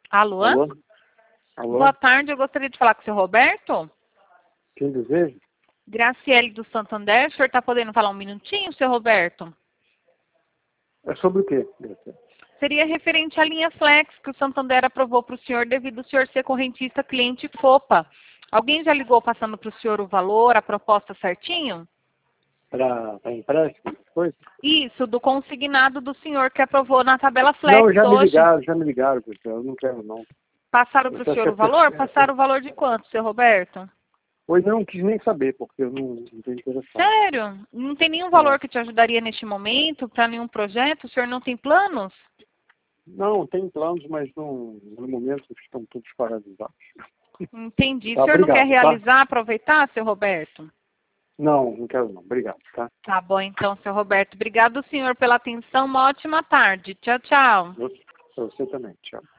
Alô? Alô? Alô? Boa tarde, eu gostaria de falar com o seu Roberto. Quem deseja? Graciele do Santander. O senhor está podendo falar um minutinho, seu Roberto? É sobre o quê, Graciela? Seria referente à linha Flex que o Santander aprovou para o senhor devido ao senhor ser correntista cliente FOPA. Alguém já ligou passando para o senhor o valor, a proposta certinho? Para empréstimo, coisa? Isso, do consignado do senhor que aprovou na tabela Flex Não, já hoje. me ligaram, Graciela. Eu não quero, não. Passaram para o Você senhor acha o valor? Passaram o valor de quanto, seu Roberto? Hoje eu não quis nem saber, porque eu não estou interessado. Sério? Não tem nenhum valor que te ajudaria neste momento para nenhum projeto? O senhor não tem planos? Não, tem planos, mas no momento estão todos paralisados. Entendi. Tá, O senhor não quer obrigado, tá? realizar, aproveitar, seu Roberto? Não, não quero não. Obrigado, tá? Tá bom, então, seu Roberto. Obrigado, senhor, pela atenção. Uma ótima tarde. Tchau, tchau. Você também. Tchau.